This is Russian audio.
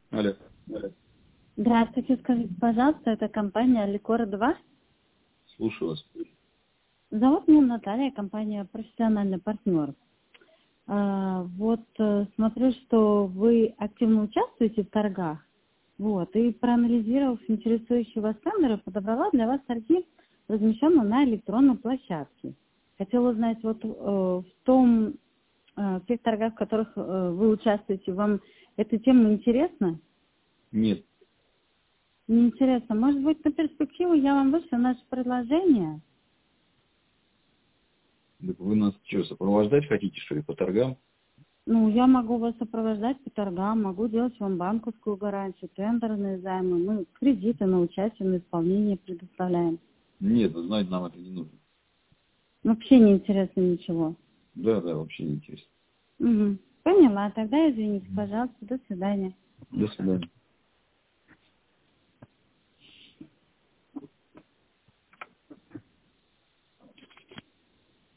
Алло. Здравствуйте, скажите, пожалуйста, это компания Ликор-2? Слушаю вас. Зовут меня Наталья, компания «Профессиональный партнер». Смотрю, что вы активно участвуете в торгах. И проанализировав интересующие вас тендеры, подобрала для вас торги, размещенные на электронной площадке. Хотела узнать, в тех торгах, в которых вы участвуете, вам эта тема интересна? Нет. Неинтересно. Может быть, на перспективу я вам вышлю наше предложение? Так вы нас что, сопровождать хотите, что ли, по торгам? Я могу вас сопровождать по торгам, могу делать вам банковскую гарантию, тендерные займы, мы кредиты на участие, на исполнение предоставляем. Нет, вы знаете, нам это не нужно. Вообще не интересно ничего. Да, вообще не интересно. Поняла. Тогда извините, пожалуйста. До свидания. До свидания.